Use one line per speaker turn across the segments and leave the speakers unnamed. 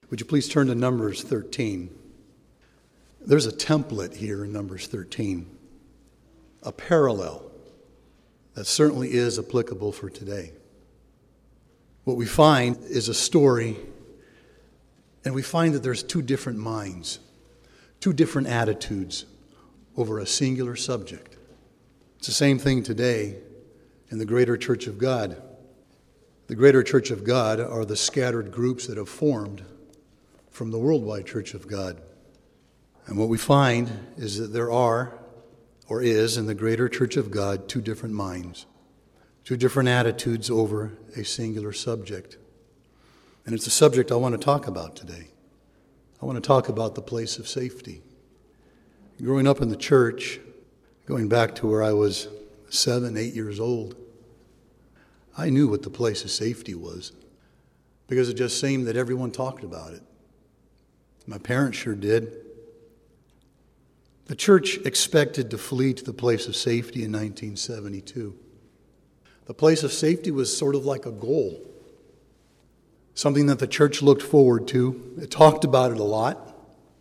Would you please turn to Numbers 13? There's a template here in Numbers 13, a parallel that certainly is applicable for today. What we find is a story, and we find that there's two different minds, two different attitudes over a singular subject. It's the same thing today in the Greater Church of God. The Greater Church of God are the scattered groups that have formed from the Worldwide Church of God. And what we find is that there are, or is, in the Greater Church of God, two different minds, two different attitudes over a singular subject. And it's a subject I want to talk about today. I want to talk about the place of safety. Growing up in the church, going back to where I was 7, 8 years old, I knew what the place of safety was because it just seemed that everyone talked about it. My parents sure did. The church expected to flee to the place of safety in 1972. The place of safety was sort of like a goal, something that the church looked forward to. It talked about it a lot.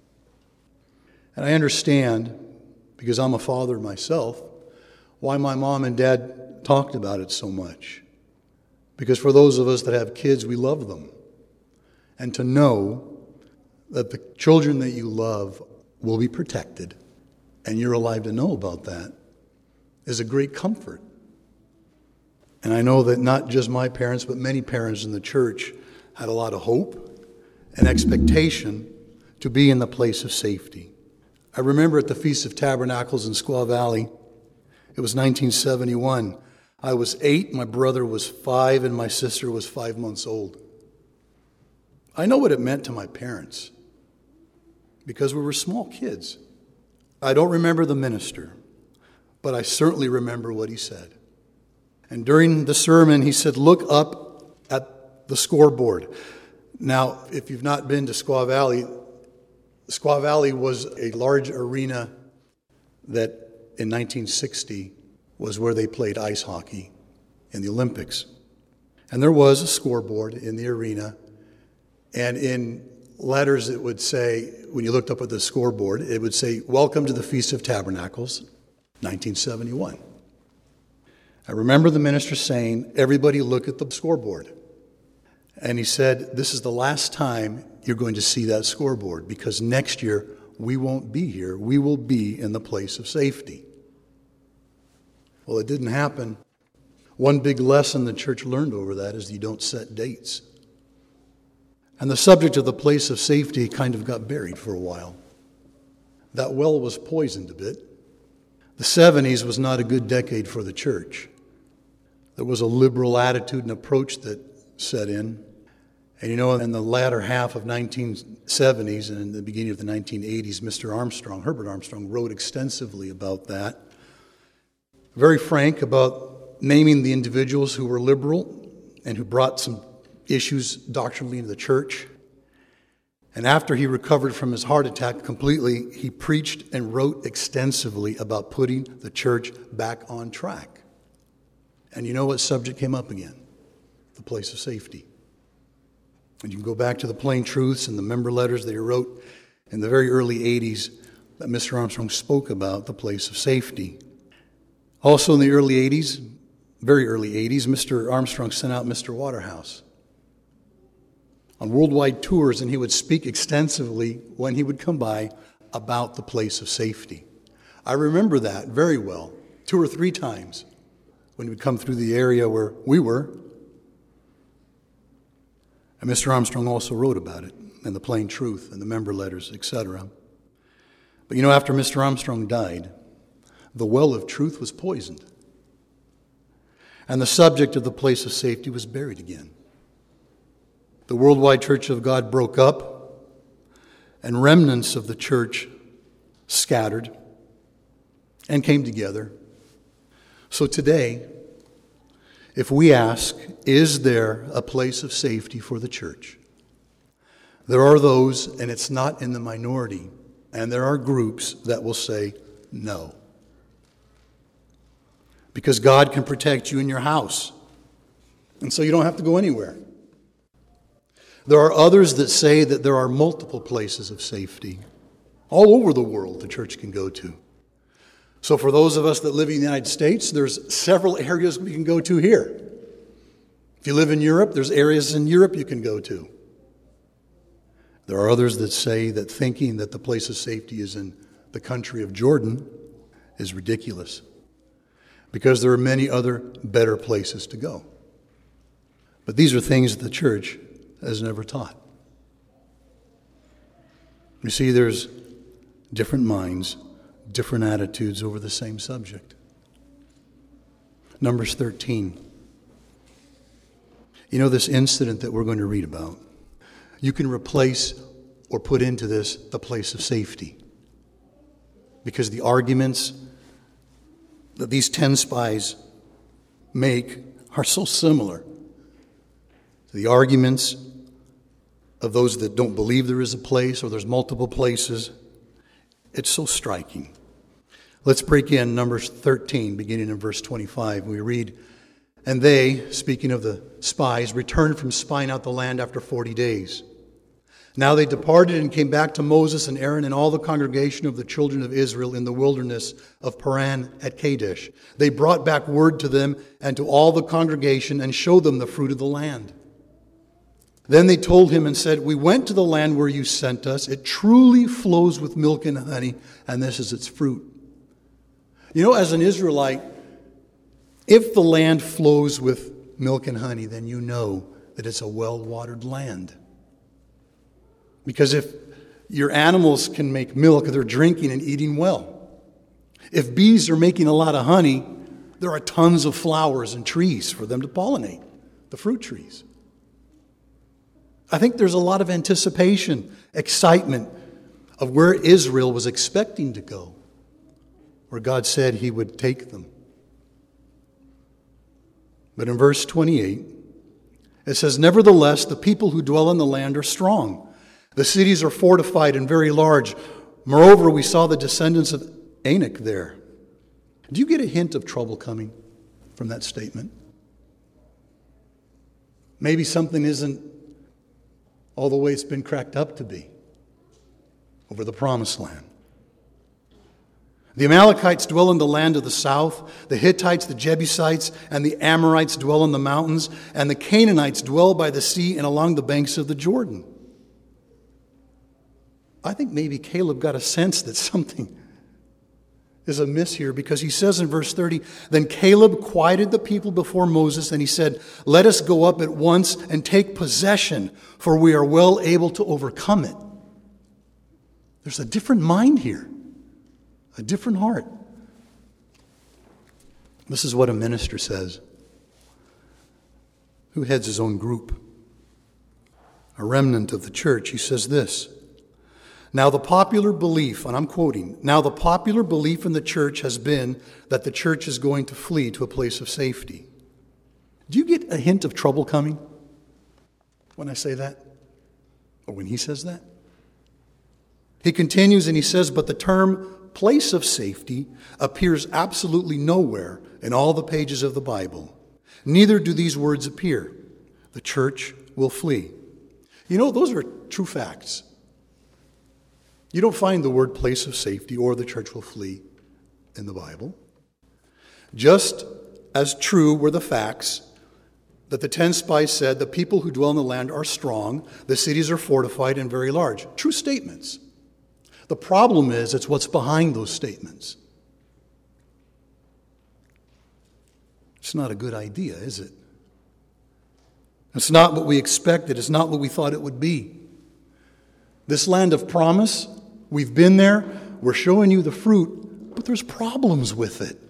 And I understand, because I'm a father myself, why my mom and dad talked about it so much. Because for those of us that have kids, we love them. And to know that the children that you love will be protected, and you're alive to know about that, is a great comfort. And I know that not just my parents, but many parents in the church had a lot of hope and expectation to be in the place of safety. I remember at the Feast of Tabernacles in Squaw Valley, it was 1971. I was 8, my brother was 5, and my sister was 5 months old. I know what it meant to my parents because we were small kids. I don't remember the minister, but I certainly remember what he said. And during the sermon, he said, "Look up at the scoreboard." Now, if you've not been to Squaw Valley was a large arena that in 1960 was where they played ice hockey in the Olympics. And there was a scoreboard in the arena, and in letters it would say, when you looked up at the scoreboard, it would say, "Welcome to the Feast of Tabernacles, 1971. I remember the minister saying, "Everybody look at the scoreboard." And he said, "This is the last time you're going to see that scoreboard because next year we won't be here. We will be in the place of safety." Well, it didn't happen. One big lesson the church learned over that is you don't set dates. And the subject of the place of safety kind of got buried for a while. That well was poisoned a bit. The 70s was not a good decade for the church. There was a liberal attitude and approach that set in. And in the latter half of 1970s and in the beginning of the 1980s, Herbert Armstrong, wrote extensively about that. Very frank about naming the individuals who were liberal and who brought some issues doctrinally into the church. And after he recovered from his heart attack completely, he preached and wrote extensively about putting the church back on track. And you know what subject came up again? The place of safety. And you can go back to the Plain Truths and the member letters that he wrote in the very early 80s that Mr. Armstrong spoke about the place of safety. Also in the early 80s, very early 80s, Mr. Armstrong sent out Mr. Waterhouse on worldwide tours, and he would speak extensively when he would come by about the place of safety. I remember that very well, 2 or 3 times when he would come through the area where we were. And Mr. Armstrong also wrote about it in the Plain Truth and the member letters, etc. But after Mr. Armstrong died, the well of truth was poisoned. And the subject of the place of safety was buried again. The Worldwide Church of God broke up, and remnants of the church scattered and came together. So today, if we ask, is there a place of safety for the church? There are those, and it's not in the minority, and there are groups that will say no. Because God can protect you in your house, and so you don't have to go anywhere. There are others that say that there are multiple places of safety. All over the world the church can go to. So for those of us that live in the United States, there's several areas we can go to here. If you live in Europe, there's areas in Europe you can go to. There are others that say that thinking that the place of safety is in the country of Jordan is ridiculous, because there are many other better places to go. But these are things that the church has never taught. You see, there's different minds, different attitudes over the same subject. Numbers 13. You know, this incident that we're going to read about, you can replace or put into this the place of safety. Because the arguments that these 10 spies make are so similar to the arguments of those that don't believe there is a place or there's multiple places. It's so striking. Let's break in Numbers 13, beginning in verse 25. We read, "And they," speaking of the spies, "returned from spying out the land after 40 days. Now they departed and came back to Moses and Aaron and all the congregation of the children of Israel in the wilderness of Paran at Kadesh. They brought back word to them and to all the congregation and showed them the fruit of the land. Then they told him and said, 'We went to the land where you sent us. It truly flows with milk and honey, and this is its fruit.'" You know, as an Israelite, if the land flows with milk and honey, then you know that it's a well-watered land. Because if your animals can make milk, they're drinking and eating well. If bees are making a lot of honey, there are tons of flowers and trees for them to pollinate, the fruit trees. I think there's a lot of anticipation, excitement of where Israel was expecting to go, where God said he would take them. But in verse 28, it says, "Nevertheless, the people who dwell in the land are strong. The cities are fortified and very large. Moreover, we saw the descendants of Anak there." Do you get a hint of trouble coming from that statement? Maybe something isn't all the way it's been cracked up to be over the promised land. "The Amalekites dwell in the land of the south. The Hittites, the Jebusites, and the Amorites dwell in the mountains. And the Canaanites dwell by the sea and along the banks of the Jordan." I think maybe Caleb got a sense that something is amiss here, because he says in verse 30, "Then Caleb quieted the people before Moses, and he said, 'Let us go up at once and take possession, for we are well able to overcome it.'" There's a different mind here, a different heart. This is what a minister says who heads his own group, a remnant of the church. He says this, "Now the popular belief," and I'm quoting, "now the popular belief in the church has been that the church is going to flee to a place of safety." Do you get a hint of trouble coming when I say that? Or when he says that? He continues and he says, "But the term place of safety appears absolutely nowhere in all the pages of the Bible. Neither do these words appear. The church will flee." You know, those are true facts. You don't find the word place of safety or the church will flee in the Bible. Just as true were the facts that the 10 spies said the people who dwell in the land are strong, the cities are fortified and very large. True statements. The problem is, it's what's behind those statements. It's not a good idea, is it? It's not what we expected. It's not what we thought it would be. This land of promise, we've been there, we're showing you the fruit, but there's problems with it.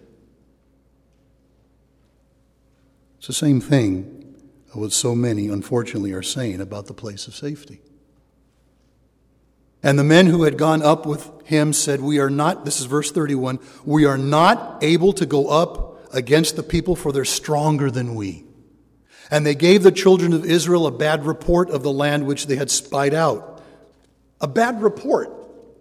It's the same thing of what so many, unfortunately, are saying about the place of safety. "And the men who had gone up with him said, 'We are not,'" this is verse 31, "'we are not able to go up against the people, for they're stronger than we.' And they gave the children of Israel a bad report of the land which they had spied out." A bad report.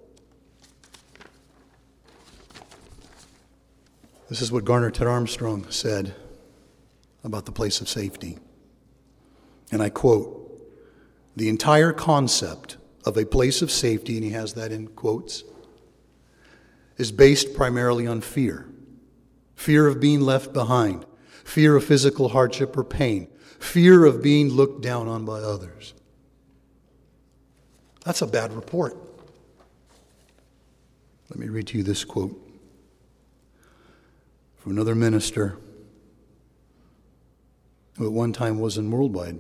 This is what Garner Ted Armstrong said about the place of safety. And I quote, The entire concept of a place of safety, and he has that in quotes, is based primarily on fear. Fear of being left behind, fear of physical hardship or pain, fear of being looked down on by others. That's a bad report. Let me read to you this quote from another minister who at one time was in Worldwide.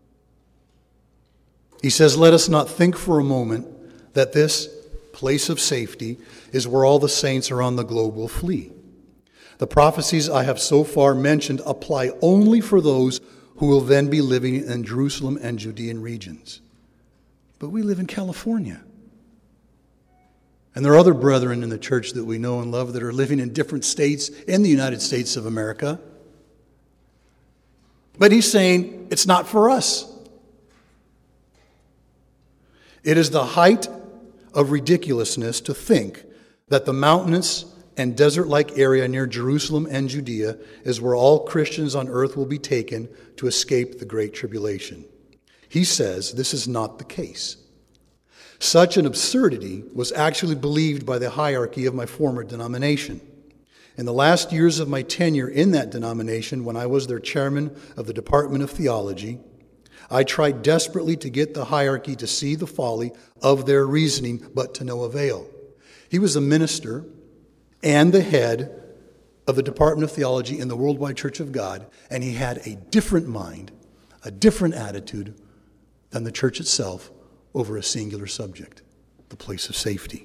He says, "Let us not think for a moment that this place of safety is where all the saints around the globe will flee. The prophecies I have so far mentioned apply only for those who will then be living in Jerusalem and Judean regions. But we live in California. And there are other brethren in the church that we know and love that are living in different states in the United States of America. But he's saying it's not for us. It is the height of ridiculousness to think that the mountainous and desert-like area near Jerusalem and Judea is where all Christians on earth will be taken to escape the Great Tribulation. He says this is not the case. Such an absurdity was actually believed by the hierarchy of my former denomination. In the last years of my tenure in that denomination, when I was their chairman of the Department of Theology, I tried desperately to get the hierarchy to see the folly of their reasoning, but to no avail. He was a minister and the head of the Department of Theology in the Worldwide Church of God, and he had a different mind, a different attitude than the church itself over a singular subject, the place of safety.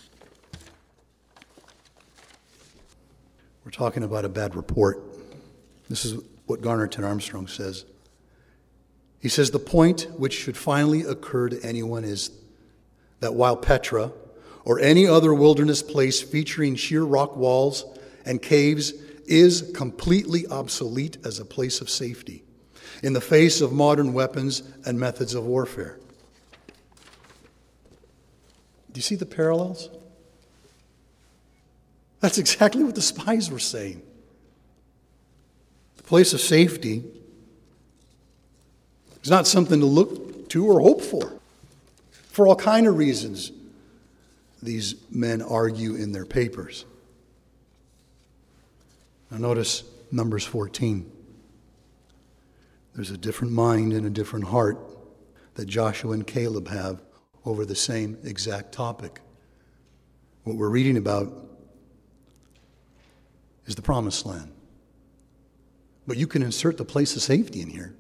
We're talking about a bad report. This is what Garner Ted Armstrong says. He says, the point which should finally occur to anyone is that while Petra, or any other wilderness place featuring sheer rock walls and caves, is completely obsolete as a place of safety in the face of modern weapons and methods of warfare. Do you see the parallels? That's exactly what the spies were saying. The place of safety is not something to look to or hope for all kinds of reasons. These men argue in their papers. Now notice Numbers 14. There's a different mind and a different heart that Joshua and Caleb have over the same exact topic. What we're reading about is the promised land. But you can insert the place of safety in here.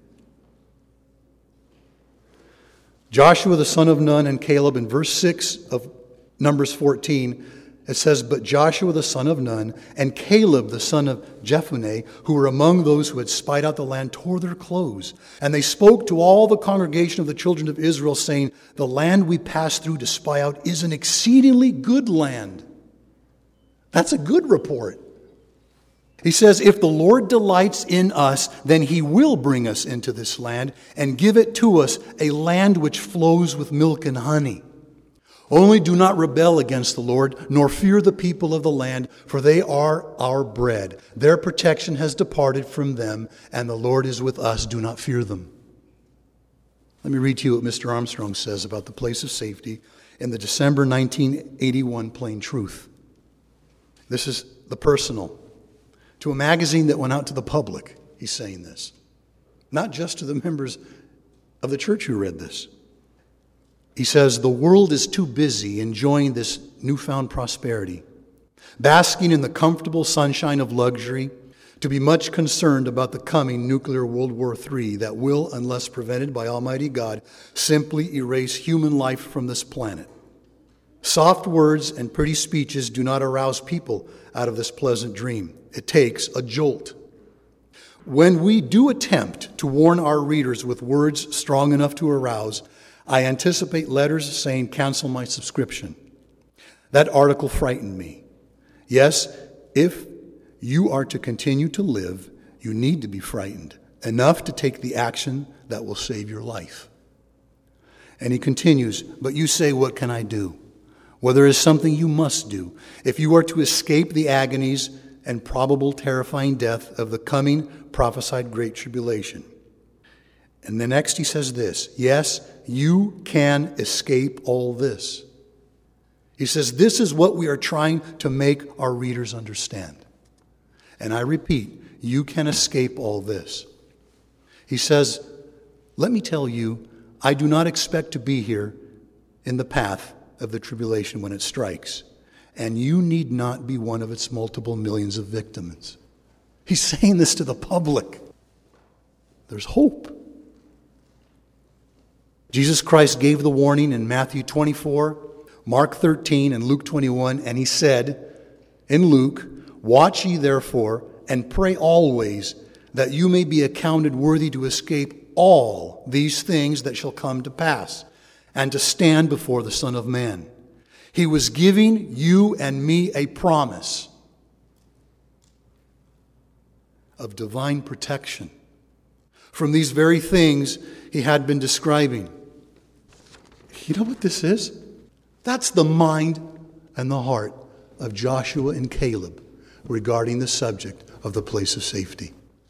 Joshua the son of Nun and Caleb, in verse 6 of Numbers 14, it says, but Joshua the son of Nun and Caleb the son of Jephunneh, who were among those who had spied out the land, tore their clothes. And they spoke to all the congregation of the children of Israel, saying, the land we passed through to spy out is an exceedingly good land. That's a good report. He says, if the Lord delights in us, then he will bring us into this land and give it to us, a land which flows with milk and honey. Only do not rebel against the Lord, nor fear the people of the land, for they are our bread. Their protection has departed from them, and the Lord is with us. Do not fear them. Let me read to you what Mr. Armstrong says about the place of safety in the December 1981 Plain Truth. This is the personal. To a magazine that went out to the public, he's saying this. Not just to the members of the church who read this. He says, the world is too busy enjoying this newfound prosperity, basking in the comfortable sunshine of luxury, to be much concerned about the coming nuclear World War III that will, unless prevented by Almighty God, simply erase human life from this planet. Soft words and pretty speeches do not arouse people out of this pleasant dream. It takes a jolt. When we do attempt to warn our readers with words strong enough to arouse, I anticipate letters saying, cancel my subscription. That article frightened me. Yes, if you are to continue to live, you need to be frightened enough to take the action that will save your life. And he continues, but you say, what can I do? Well, there is something you must do. If you are to escape the agonies and probable terrifying death of the coming prophesied great tribulation. And the next he says this, yes, you can escape all this. He says, this is what we are trying to make our readers understand. And I repeat, you can escape all this. He says, let me tell you, I do not expect to be here in the path of the tribulation when it strikes. And you need not be one of its multiple millions of victims. He's saying this to the public. There's hope. Jesus Christ gave the warning in Matthew 24, Mark 13, and Luke 21, and he said in Luke, watch ye therefore, and pray always, that you may be accounted worthy to escape all these things that shall come to pass, and to stand before the Son of Man. He was giving you and me a promise of divine protection from these very things he had been describing. You know what this is? That's the mind and the heart of Joshua and Caleb regarding the subject of the place of safety.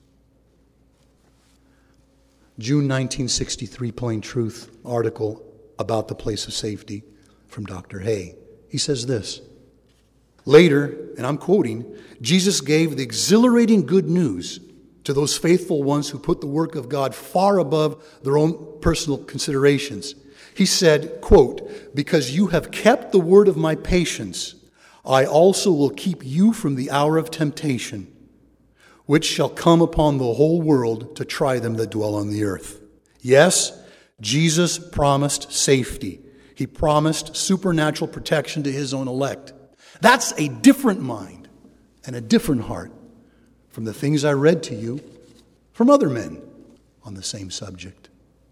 June 1963 Plain Truth article about the place of safety from Dr. Hay. He says this, later, and I'm quoting, Jesus gave the exhilarating good news to those faithful ones who put the work of God far above their own personal considerations. He said, quote, because you have kept the word of my patience, I also will keep you from the hour of temptation, which shall come upon the whole world to try them that dwell on the earth. Yes, Jesus promised safety. He promised supernatural protection to his own elect. That's a different mind and a different heart from the things I read to you from other men on the same subject.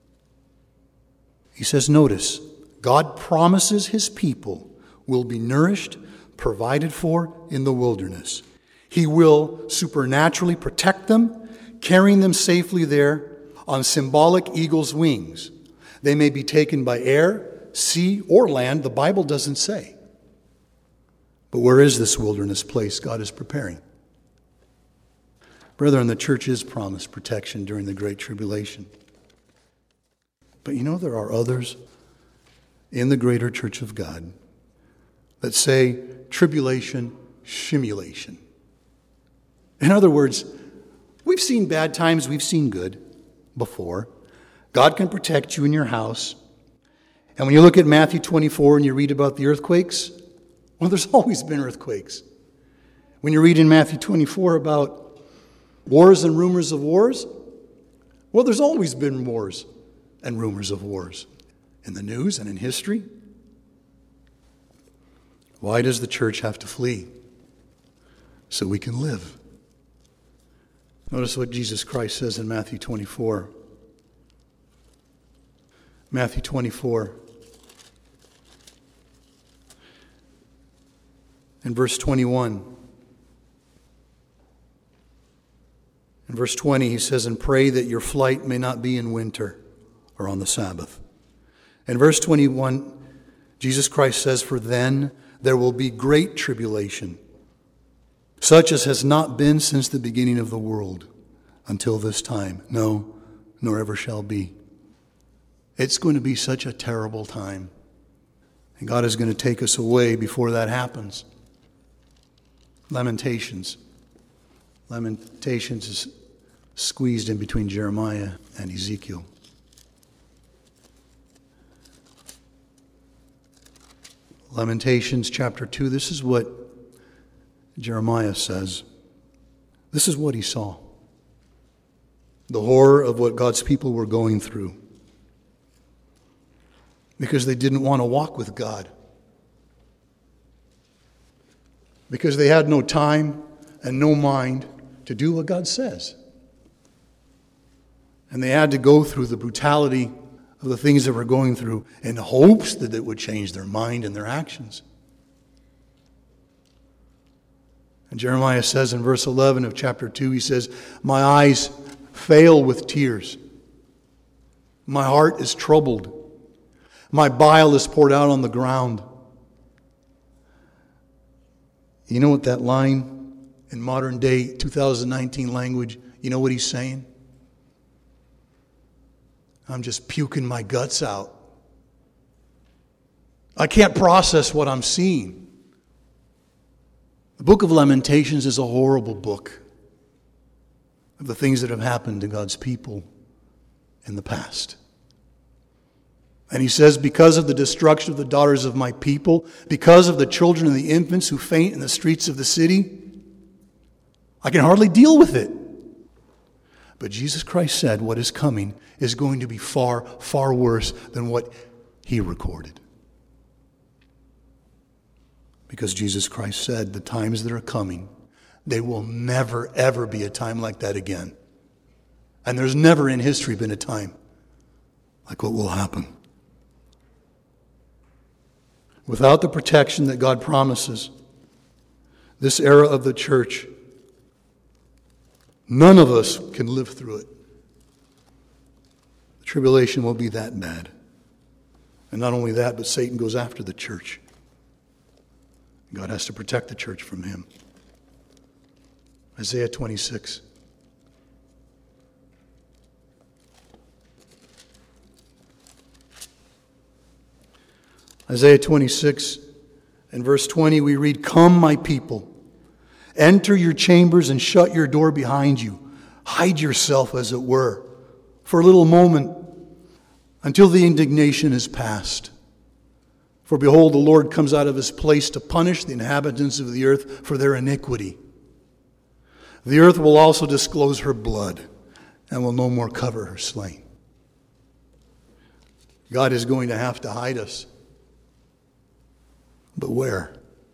He says, notice, God promises his people will be nourished, provided for in the wilderness. He will supernaturally protect them, carrying them safely there on symbolic eagle's wings. They may be taken by air, sea, or land. The Bible doesn't say. But where is this wilderness place God is preparing? Brethren, the church is promised protection during the Great Tribulation. But you know, there are others in the greater church of God that say tribulation, shimulation. In other words, we've seen bad times, we've seen good before. God can protect you in your house. And when you look at Matthew 24 and you read about the earthquakes, well, there's always been earthquakes. When you read in Matthew 24 about wars and rumors of wars, well, there's always been wars and rumors of wars in the news and in history. Why does the church have to flee? So we can live. Notice what Jesus Christ says in Matthew 24. Matthew 24. In verse 21. In verse 20 he says, and pray that your flight may not be in winter or on the Sabbath. In verse 21, Jesus Christ says, for then there will be great tribulation, such as has not been since the beginning of the world until this time. No, nor ever shall be. It's going to be such a terrible time. And God is going to take us away before that happens. Lamentations. Lamentations is squeezed in between Jeremiah and Ezekiel. Lamentations chapter 2, this is what Jeremiah says. This is what he saw. The horror of what God's people were going through. Because they didn't want to walk with God. Because they had no time and no mind to do what God says. And they had to go through the brutality of the things that were going through in hopes that it would change their mind and their actions. And Jeremiah says in verse 11 of chapter 2, he says, my eyes fail with tears. My heart is troubled. My bile is poured out on the ground. You know what that line in modern day 2019 language, you know what he's saying? I'm just puking my guts out. I can't process what I'm seeing. The book of Lamentations is a horrible book of the things that have happened to God's people in the past. And he says, because of the destruction of the daughters of my people, because of the children and the infants who faint in the streets of the city, I can hardly deal with it. But Jesus Christ said what is coming is going to be far, far worse than what he recorded. Because Jesus Christ said the times that are coming, they will never, ever be a time like that again. And there's never in history been a time like what will happen. Without the protection that God promises, this era of the church, none of us can live through it. The tribulation will be that bad. And not only that, but Satan goes after the church. God has to protect the church from him. Isaiah 26. Isaiah 26 and verse 20 we read, "Come, my people, enter your chambers and shut your door behind you. Hide yourself, as it were, for a little moment until the indignation is past. For behold, the Lord comes out of his place to punish the inhabitants of the earth for their iniquity. The earth will also disclose her blood and will no more cover her slain." God is going to have to hide us. But where?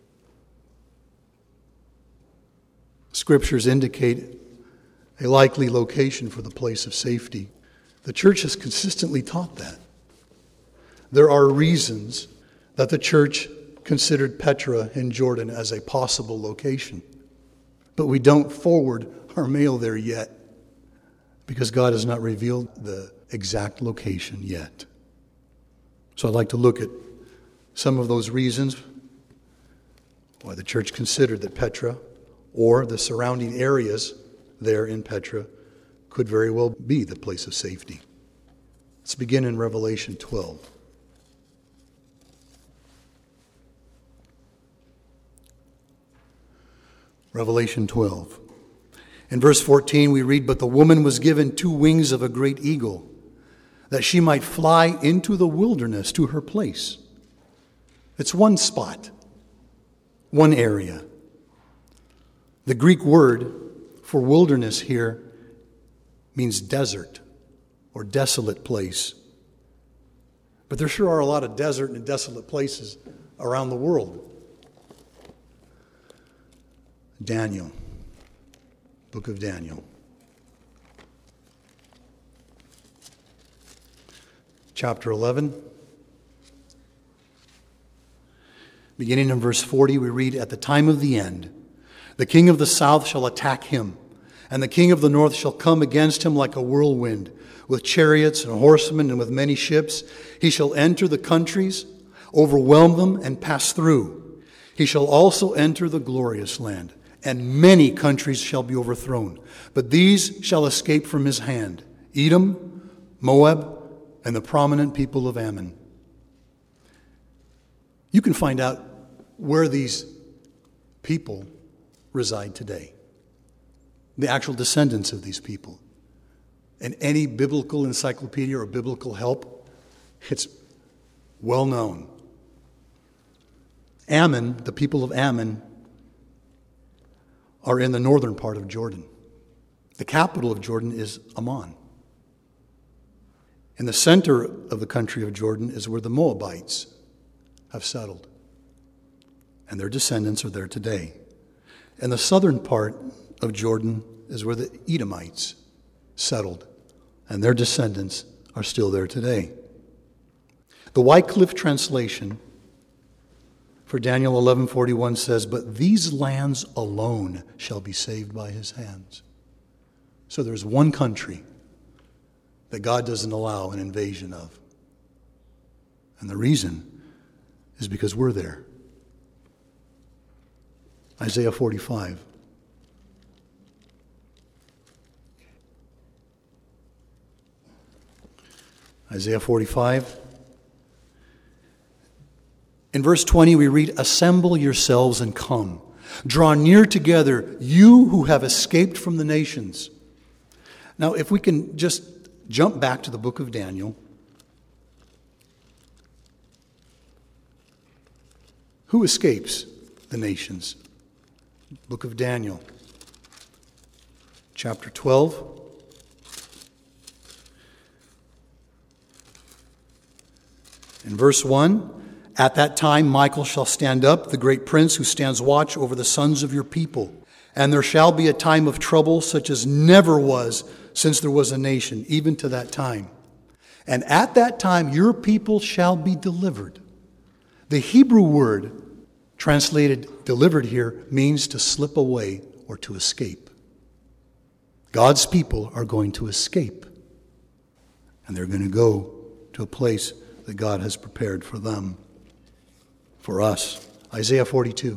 Scriptures indicate a likely location for the place of safety. The church has consistently taught that. There are reasons that the church considered Petra in Jordan as a possible location. But we don't forward our mail there yet because God has not revealed the exact location yet. So I'd like to look at some of those reasons why the church considered that Petra or the surrounding areas there in Petra could very well be the place of safety. Let's begin in Revelation 12. Revelation 12. In verse 14 we read, "But the woman was given 2 wings of a great eagle, that she might fly into the wilderness to her place." It's one spot, one area. The Greek word for wilderness here means desert or desolate place. But there sure are a lot of desert and desolate places around the world. Daniel, book of Daniel. Chapter 11. Beginning in verse 40, we read, "At the time of the end, the king of the south shall attack him, and the king of the north shall come against him like a whirlwind, with chariots and horsemen and with many ships. He shall enter the countries, overwhelm them, and pass through. He shall also enter the glorious land, and many countries shall be overthrown. But these shall escape from his hand: Edom, Moab, and the prominent people of Ammon." You can find out where these people reside today, the actual descendants of these people. And any biblical encyclopedia or biblical help, it's well known. Ammon, the people of Ammon, are in the northern part of Jordan. The capital of Jordan is Amman. In the center of the country of Jordan is where the Moabites have settled. And their descendants are there today. And the southern part of Jordan is where the Edomites settled. And their descendants are still there today. The Wycliffe translation for Daniel 11:41 says, "But these lands alone shall be saved by his hands." So there's one country that God doesn't allow an invasion of. And the reason is because we're there. Isaiah 45. Isaiah 45. In verse 20 we read, "Assemble yourselves and come. Draw near together, you who have escaped from the nations." Now, if we can just jump back to the book of Daniel. Who escapes the nations? Book of Daniel, chapter 12. In verse 1, "At that time Michael shall stand up, the great prince who stands watch over the sons of your people. And there shall be a time of trouble such as never was since there was a nation, even to that time. And at that time your people shall be delivered." The Hebrew word translated delivered here means to slip away or to escape. God's people are going to escape. And they're going to go to a place that God has prepared for them, for us. Isaiah 42.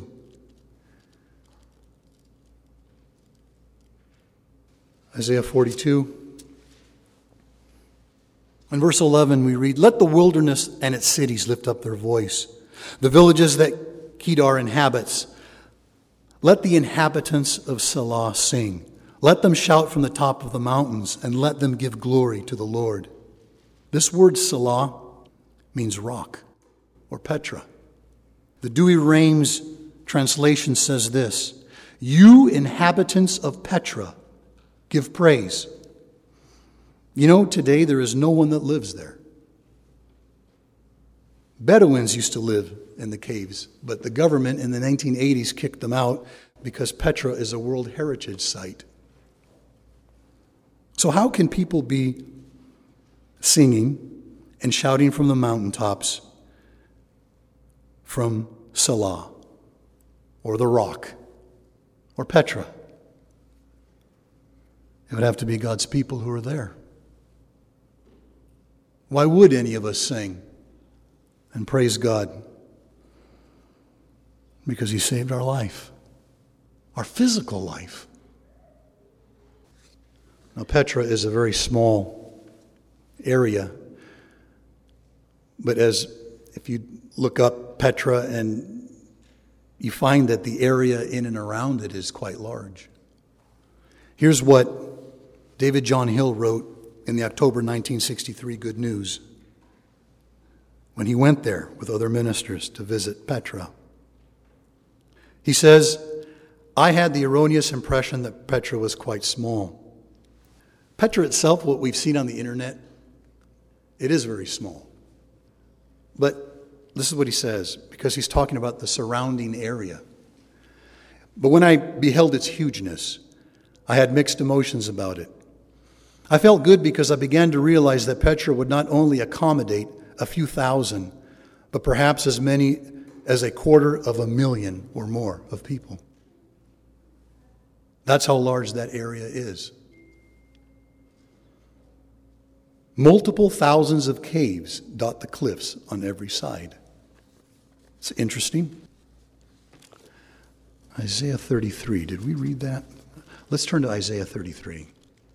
Isaiah 42. In verse 11 we read, "Let the wilderness and its cities lift up their voice, the villages that Kedar inhabits. Let the inhabitants of Selah sing. Let them shout from the top of the mountains, and let them give glory to the Lord." This word Selah means rock or Petra. The Douay-Rheims translation says this, "You inhabitants of Petra, give praise." You know, today there is no one that lives there. Bedouins used to live in the caves, but the government in the 1980s kicked them out because Petra is a World Heritage Site. So how can people be singing and shouting from the mountaintops from Selah or the rock or Petra? It would have to be God's people who are there. Why would any of us sing and praise God? Because He saved our life, our physical life. Now, Petra is a very small area, but if you look up Petra and you find that the area in and around it is quite large. Here's what David John Hill wrote in the October 1963 Good News when he went there with other ministers to visit Petra. He says, "I had the erroneous impression that Petra was quite small. Petra itself, what we've seen on the internet, it is very small. But this is what he says, because he's talking about the surrounding area. But when I beheld its hugeness, I had mixed emotions about it. I felt good because I began to realize that Petra would not only accommodate a few thousand, but perhaps as many as 250,000 or more of people. That's how large that area is. Multiple thousands of caves dot the cliffs on every side." It's interesting. Isaiah 33. Did we read that? Let's turn to Isaiah 33.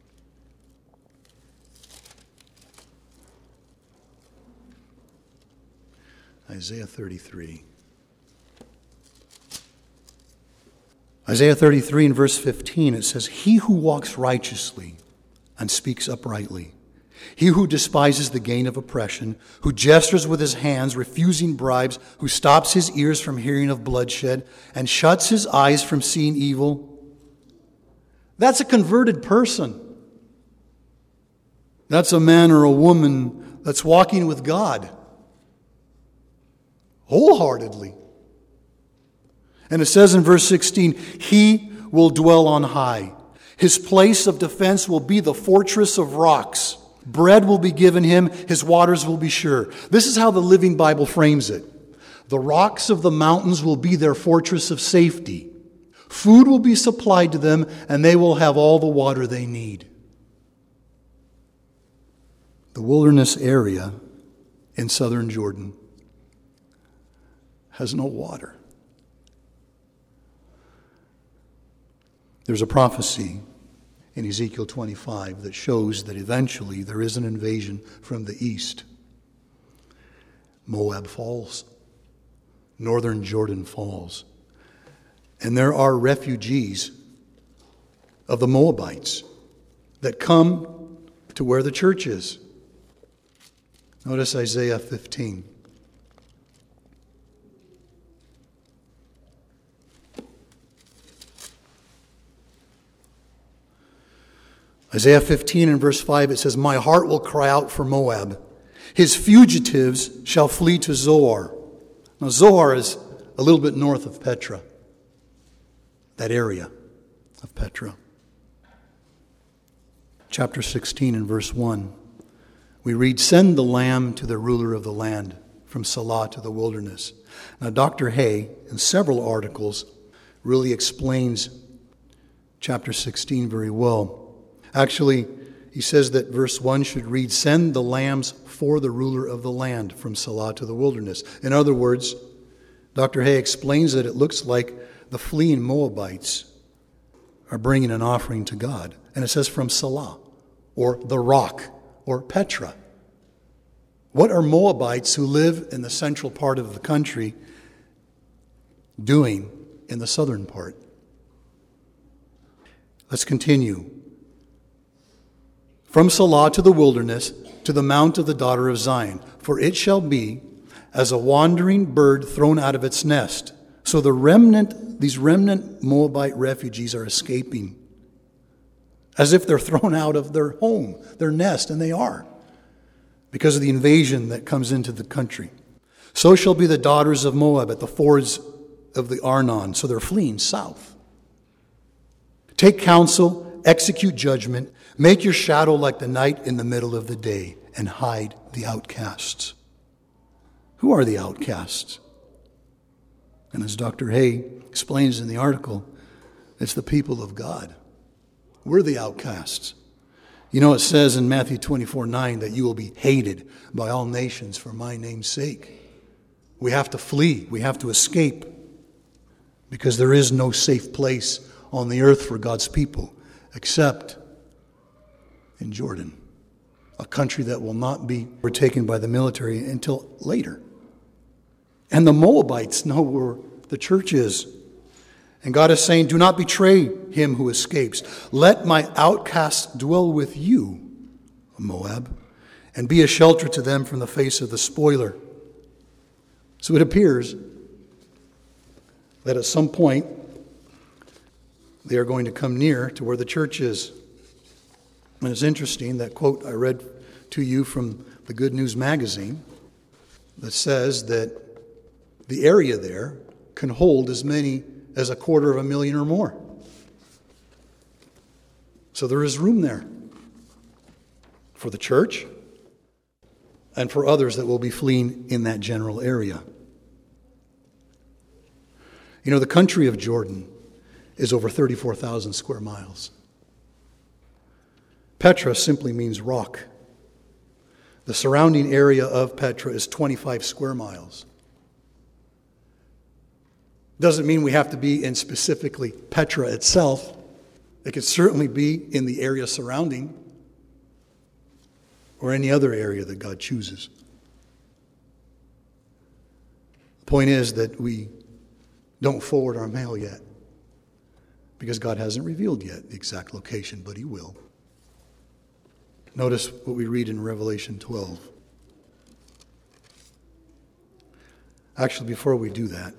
Isaiah 33. Isaiah 33 in verse 15, it says, "He who walks righteously and speaks uprightly, he who despises the gain of oppression, who gestures with his hands, refusing bribes, who stops his ears from hearing of bloodshed, and shuts his eyes from seeing evil." That's a converted person. That's a man or a woman that's walking with God wholeheartedly. And it says in verse 16, "He will dwell on high. His place of defense will be the fortress of rocks. Bread will be given him, his waters will be sure." This is how the Living Bible frames it. The rocks of the mountains will be their fortress of safety. Food will be supplied to them, and they will have all the water they need. The wilderness area in southern Jordan has no water. There's a prophecy in Ezekiel 25 that shows that eventually there is an invasion from the east. Moab falls. Northern Jordan falls. And there are refugees of the Moabites that come to where the church is. Notice Isaiah 15. Isaiah 15 and verse 5, it says, "My heart will cry out for Moab. His fugitives shall flee to Zoar." Now Zoar is a little bit north of Petra. That area of Petra. Chapter 16 and verse 1. We read, "Send the lamb to the ruler of the land, from Salah to the wilderness." Now Dr. Hay, in several articles, really explains chapter 16 very well. Actually, he says that verse 1 should read, "Send the lambs for the ruler of the land, from Salah to the wilderness." In other words, Dr. Hay explains that it looks like the fleeing Moabites are bringing an offering to God. And it says from Salah, or the rock, or Petra. What are Moabites who live in the central part of the country doing in the southern part? Let's continue. "From Salah to the wilderness, to the mount of the daughter of Zion. For it shall be as a wandering bird thrown out of its nest." So these remnant Moabite refugees are escaping. As if they're thrown out of their home, their nest, and they are. Because of the invasion that comes into the country. "So shall be the daughters of Moab at the fords of the Arnon." So they're fleeing south. "Take counsel, execute judgment, make your shadow like the night in the middle of the day, and hide the outcasts." Who are the outcasts? And as Dr. Hay explains in the article, it's the people of God. We're the outcasts. You know, it says in Matthew 24:9 that you will be hated by all nations for my name's sake. We have to flee. We have to escape. Because there is no safe place on the earth for God's people except in Jordan, a country that will not be overtaken by the military until later. And the Moabites know where the church is. And God is saying, "Do not betray him who escapes. Let my outcasts dwell with you, Moab, and be a shelter to them from the face of the spoiler." So it appears that at some point they are going to come near to where the church is. And it's interesting, that quote I read to you from the Good News magazine that says that the area there can hold as many as 250,000 or more. So there is room there for the church and for others that will be fleeing in that general area. You know, the country of Jordan is over 34,000 square miles. Petra simply means rock. The surrounding area of Petra is 25 square miles. Doesn't mean we have to be in specifically Petra itself. It could certainly be in the area surrounding or any other area that God chooses. The point is that we don't forward our mail yet because God hasn't revealed yet the exact location, but he will. Notice what we read in Revelation 12. Actually, before we do that,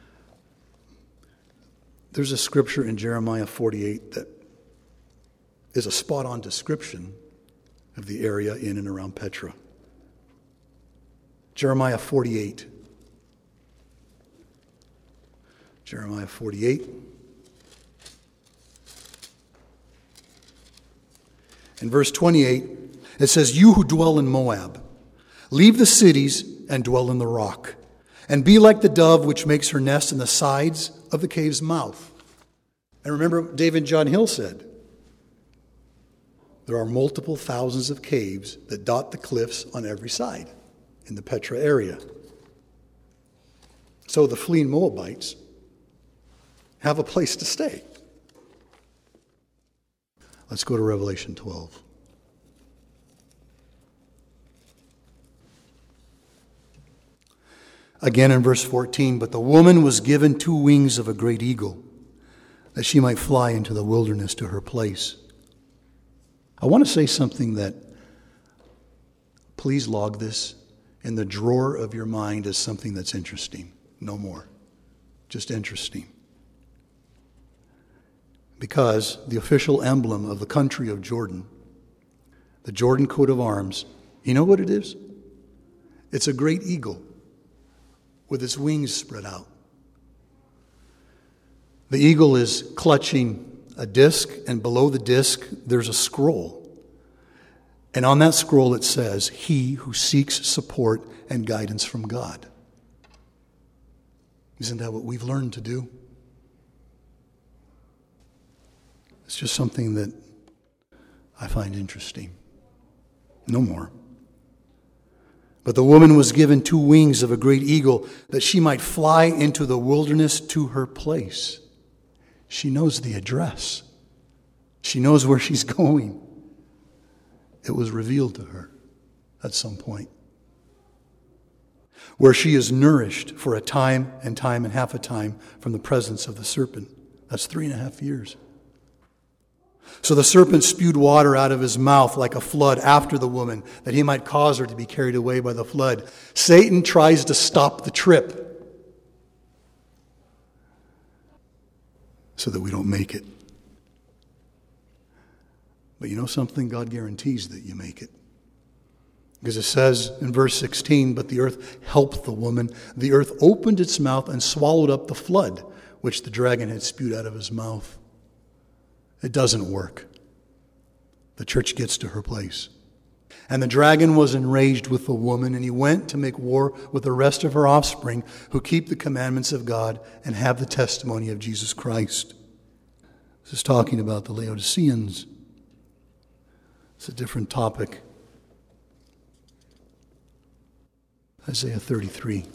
there's a scripture in Jeremiah 48 that is a spot-on description of the area in and around Petra. Jeremiah 48. Jeremiah 48. In verse 28, it says, "You who dwell in Moab, leave the cities and dwell in the rock, and be like the dove which makes her nest in the sides of the cave's mouth." And remember what David John Hill said. There are multiple thousands of caves that dot the cliffs on every side in the Petra area. So the fleeing Moabites have a place to stay. Let's go to Revelation 12. Again in verse 14, but the woman was given 2 wings of a great eagle, that she might fly into the wilderness to her place. I want to say something that, please log this in the drawer of your mind as something that's interesting. No more. Just interesting. Because the official emblem of the country of Jordan, the Jordan coat of arms, you know what it is? It's a great eagle with its wings spread out. The eagle is clutching a disc, and below the disc there's a scroll. And on that scroll it says, "He who seeks support and guidance from God." Isn't that what we've learned to do? It's just something that I find interesting. No more. But the woman was given 2 wings of a great eagle, that she might fly into the wilderness to her place. She knows the address. She knows where she's going. It was revealed to her at some point. Where she is nourished for a time and half a time from the presence of the serpent. That's 3.5 years. So the serpent spewed water out of his mouth like a flood after the woman, that he might cause her to be carried away by the flood. Satan tries to stop the trip so that we don't make it. But you know something? God guarantees that you make it. Because it says in verse 16, but the earth helped the woman. The earth opened its mouth and swallowed up the flood, which the dragon had spewed out of his mouth. It doesn't work. The church gets to her place. And the dragon was enraged with the woman, and he went to make war with the rest of her offspring who keep the commandments of God and have the testimony of Jesus Christ. This is talking about the Laodiceans. It's a different topic. Isaiah 33.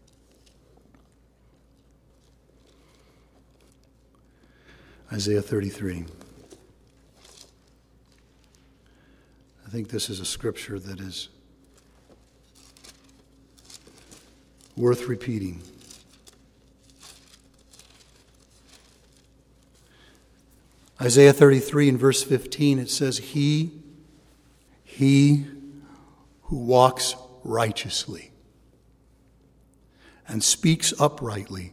Isaiah 33. I think this is a scripture that is worth repeating. Isaiah 33 in verse 15, it says, He who walks righteously and speaks uprightly,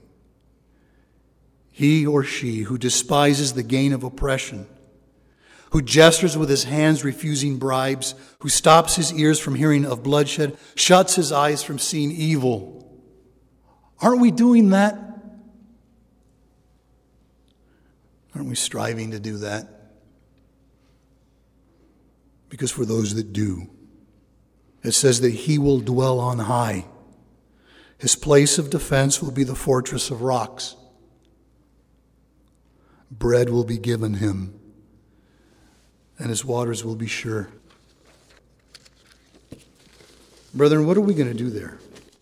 he or she who despises the gain of oppression, who gestures with his hands refusing bribes, who stops his ears from hearing of bloodshed, shuts his eyes from seeing evil. Aren't we doing that? Aren't we striving to do that? Because for those that do, it says that he will dwell on high. His place of defense will be the fortress of rocks. Bread will be given him, and his waters will be sure. Brethren, what are we going to do there?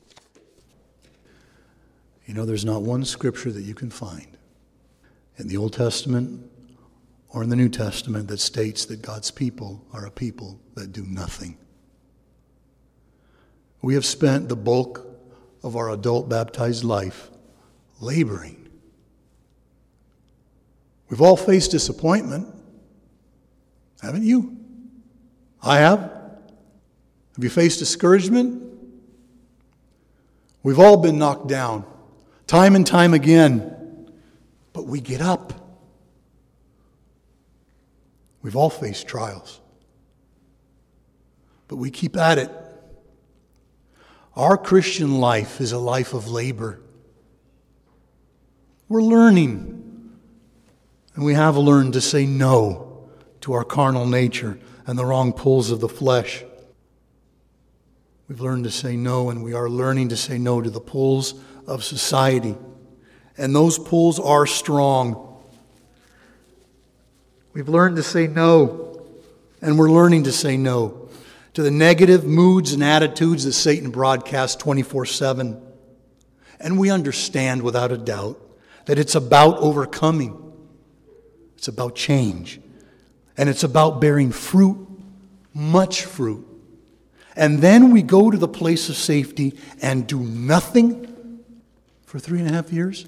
You know, there's not one scripture that you can find in the Old Testament or in the New Testament that states that God's people are a people that do nothing. We have spent the bulk of our adult baptized life laboring. We've all faced disappointment, haven't you? I have. Have you faced discouragement? We've all been knocked down, time and time again, but we get up. We've all faced trials, but we keep at it. Our Christian life is a life of labor. We're learning. And we have learned to say no to our carnal nature and the wrong pulls of the flesh. We've learned to say no, and we are learning to say no to the pulls of society. And those pulls are strong. We've learned to say no, and we're learning to say no to the negative moods and attitudes that Satan broadcasts 24/7. And we understand without a doubt that it's about overcoming. It's about change. And it's about bearing fruit, much fruit. And then we go to the place of safety and do nothing for 3.5 years?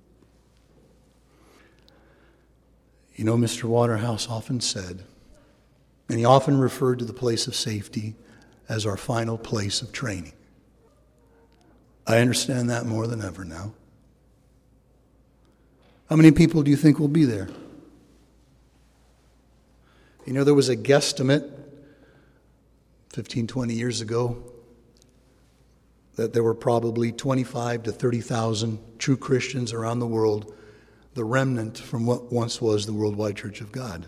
You know, Mr. Waterhouse often said, and he often referred to the place of safety as our final place of training. I understand that more than ever now. How many people do you think will be there? You know, there was a guesstimate 15, 20 years ago that there were probably 25 to 30,000 true Christians around the world, the remnant from what once was the Worldwide Church of God.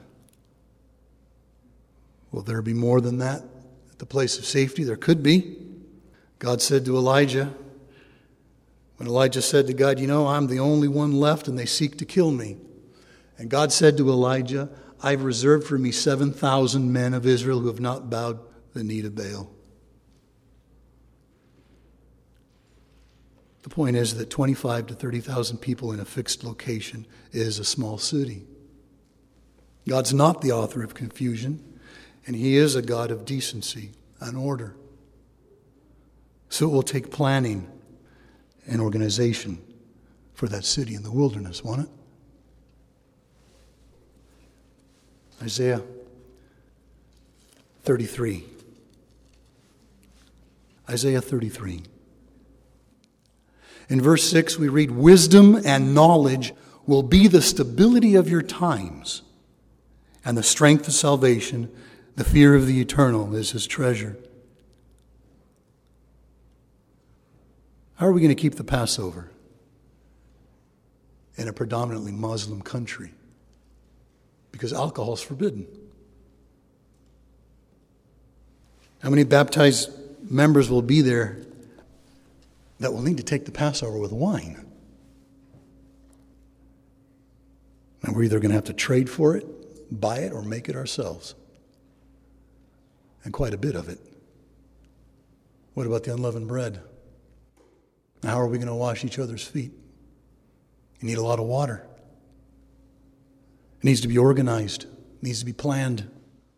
Will there be more than that at the place of safety? There could be. God said to Elijah, when Elijah said to God, you know, I'm the only one left and they seek to kill me. And God said to Elijah, I've reserved for me 7,000 men of Israel who have not bowed the knee to Baal. The point is that 25 to 30,000 people in a fixed location is a small city. God's not the author of confusion, and He is a God of decency and order. So it will take planning and organization for that city in the wilderness, won't it? Isaiah 33. Isaiah 33. In verse 6 we read, wisdom and knowledge will be the stability of your times, and the strength of salvation, the fear of the eternal is His treasure. How are we going to keep the Passover in a predominantly Muslim country? Because alcohol is forbidden. How many baptized members will be there that will need to take the Passover with wine? And we're either going to have to trade for it, buy it, or make it ourselves. And quite a bit of it. What about the unleavened bread? How are we going to wash each other's feet? You need a lot of water. It needs to be organized. It needs to be planned.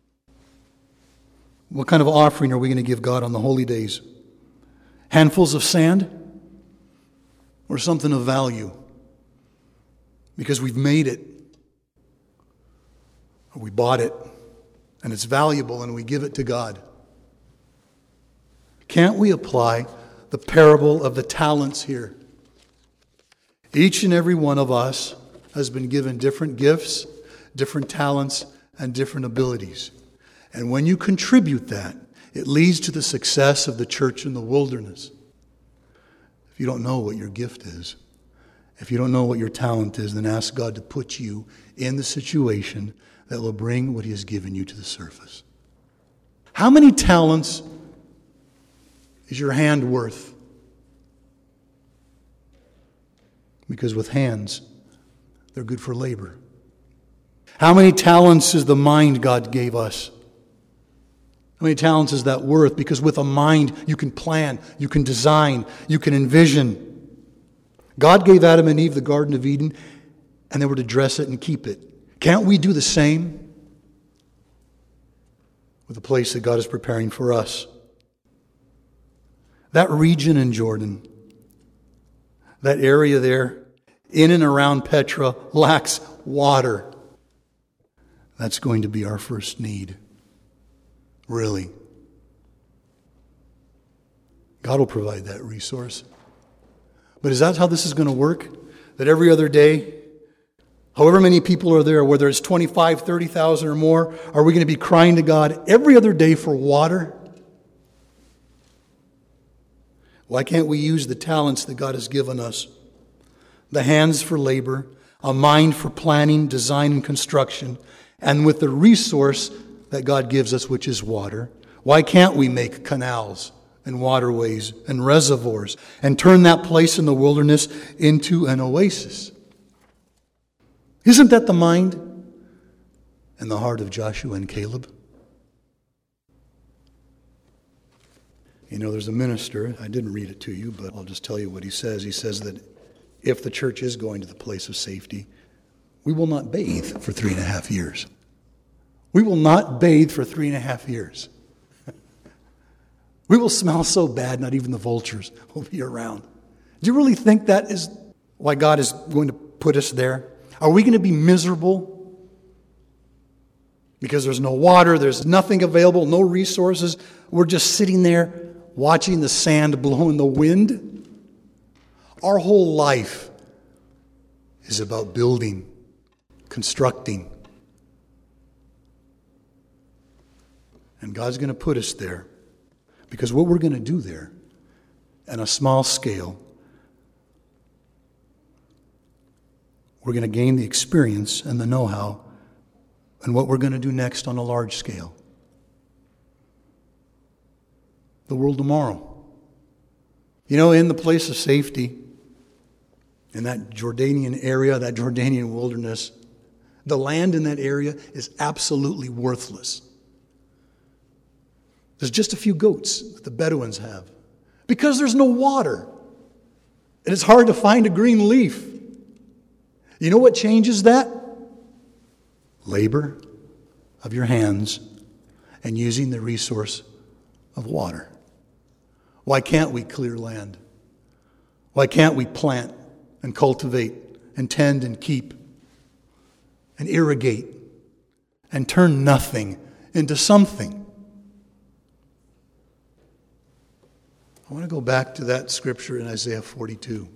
What kind of offering are we going to give God on the holy days? Handfuls of sand? Or something of value? Because we've made it. Or we bought it. And it's valuable and we give it to God. Can't we apply the parable of the talents here? Each and every one of us has been given different gifts, different talents, and different abilities. And when you contribute that, it leads to the success of the church in the wilderness. If you don't know what your gift is, if you don't know what your talent is, then ask God to put you in the situation that will bring what He has given you to the surface. How many talents is your hand worth? Because with hands, they're good for labor. How many talents is the mind God gave us? How many talents is that worth? Because with a mind, you can plan, you can design, you can envision. God gave Adam and Eve the Garden of Eden, and they were to dress it and keep it. Can't we do the same with the place that God is preparing for us? That region in Jordan, that area there, in and around Petra, lacks water. That's going to be our first need. Really. God will provide that resource. But is that how this is going to work? That every other day, however many people are there, whether it's 25, 30,000 or more, are we going to be crying to God every other day for water? Why can't we use the talents that God has given us? The hands for labor, a mind for planning, design, and construction, and with the resource that God gives us, which is water. Why can't we make canals and waterways and reservoirs and turn that place in the wilderness into an oasis? Isn't that the mind and the heart of Joshua and Caleb? You know, there's a minister, I didn't read it to you, but I'll just tell you what he says. He says that if the church is going to the place of safety, we will not bathe for 3.5 years. We will not bathe for 3.5 years. We will smell so bad, not even the vultures will be around. Do you really think that is why God is going to put us there? Are we going to be miserable because there's no water, there's nothing available, no resources? We're just sitting there watching the sand blow in the wind? Our whole life is about building, constructing. And God's going to put us there because what we're going to do there on a small scale, we're going to gain the experience and the know-how and what we're going to do next on a large scale. The world tomorrow. You know, in the place of safety, in that Jordanian area, that Jordanian wilderness, the land in that area is absolutely worthless. There's just a few goats that the Bedouins have because there's no water. And it's hard to find a green leaf. You know what changes that? Labor of your hands and using the resource of water. Why can't we clear land? Why can't we plant and cultivate and tend and keep and irrigate and turn nothing into something? I want to go back to that scripture in Isaiah 42.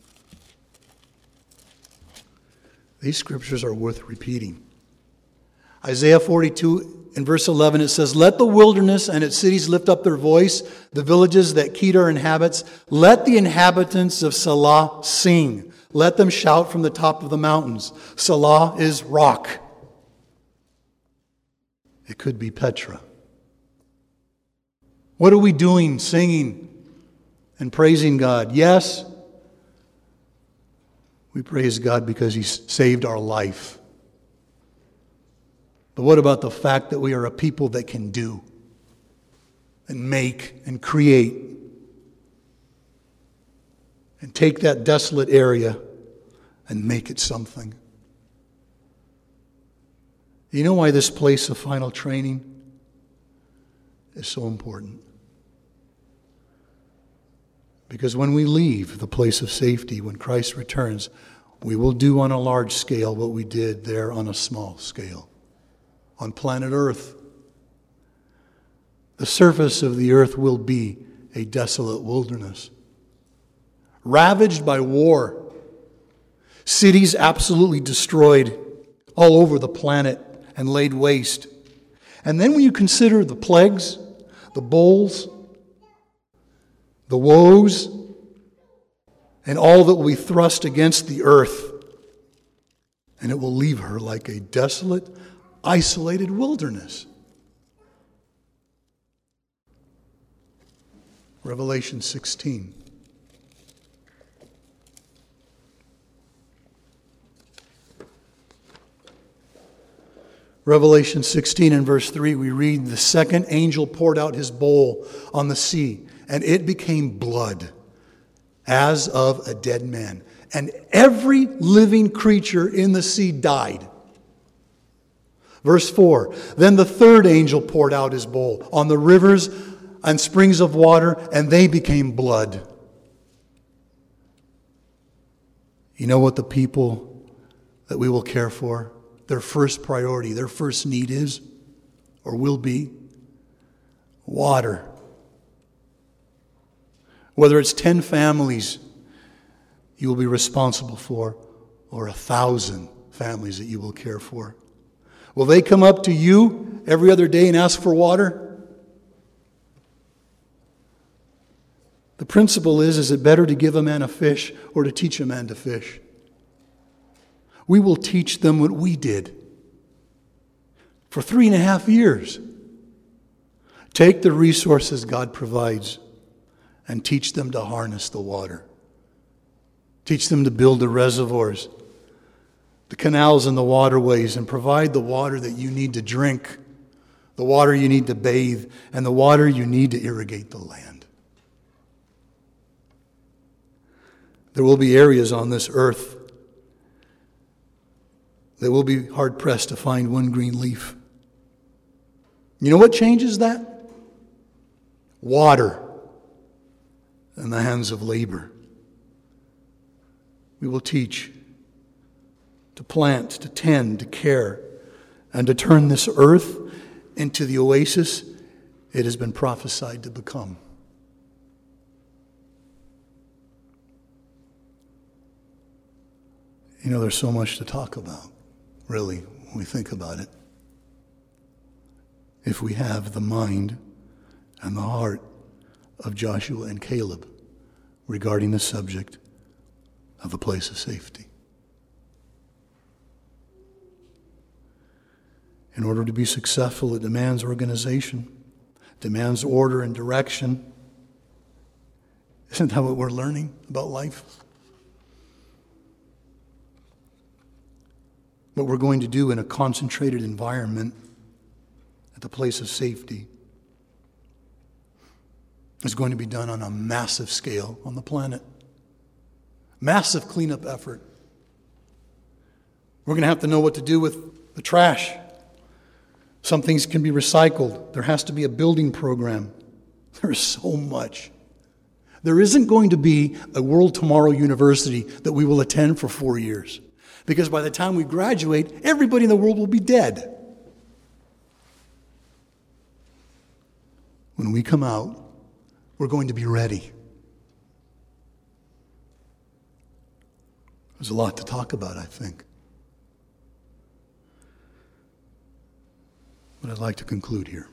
These scriptures are worth repeating. Isaiah 42, in verse 11, it says, "Let the wilderness and its cities lift up their voice, the villages that Kedar inhabits. Let the inhabitants of Selah sing. Let them shout from the top of the mountains." Selah is rock. It could be Petra. What are we doing? Singing and praising God. Yes, we praise God because He saved our life. But what about the fact that we are a people that can do and make and create and take that desolate area and make it something? You know why this place of final training is so important? Because when we leave the place of safety, when Christ returns, we will do on a large scale what we did there on a small scale. On planet Earth, the surface of the earth will be a desolate wilderness, ravaged by war, cities absolutely destroyed all over the planet and laid waste. And then when you consider the plagues, the bowls, the woes, and all that will be thrust against the earth, and it will leave her like a desolate, isolated wilderness. Revelation 16. Revelation 16 and verse 3, we read, "The second angel poured out his bowl on the sea, and it became blood, as of a dead man. And every living creature in the sea died." Verse 4, "Then the third angel poured out his bowl on the rivers and springs of water, and they became blood." You know what the people that we will care for, their first priority, their first need is, or will be? Water. Whether it's 10 families you will be responsible for, or 1,000 families that you will care for. Will they come up to you every other day and ask for water? The principle is it better to give a man a fish or to teach a man to fish? We will teach them what we did for 3.5 years. Take the resources God provides and teach them to harness the water. Teach them to build the reservoirs, the canals and the waterways, and provide the water that you need to drink, the water you need to bathe, and the water you need to irrigate the land. There will be areas on this earth that will be hard-pressed to find one green leaf. You know what changes that? Water in the hands of labor. We will teach to plant, to tend, to care, and to turn this earth into the oasis it has been prophesied to become. You know, there's so much to talk about, really, when we think about it. If we have the mind and the heart of Joshua and Caleb regarding the subject of the place of safety. In order to be successful, it demands organization, demands order and direction. Isn't that what we're learning about life? What we're going to do in a concentrated environment at the place of safety is going to be done on a massive scale on the planet. Massive cleanup effort. We're going to have to know what to do with the trash. Some things can be recycled. There has to be a building program. There's so much. There isn't going to be a World Tomorrow University that we will attend for 4 years. Because by the time we graduate, everybody in the world will be dead. When we come out, we're going to be ready. There's a lot to talk about, I think. But I'd like to conclude here.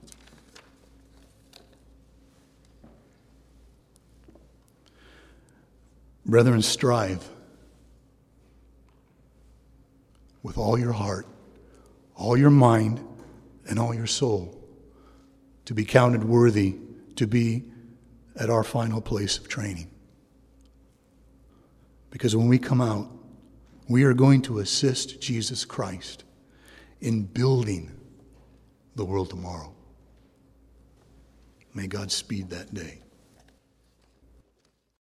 Brethren, strive with all your heart, all your mind, and all your soul to be counted worthy to be at our final place of training. Because when we come out, we are going to assist Jesus Christ in building the world tomorrow. May God speed that day.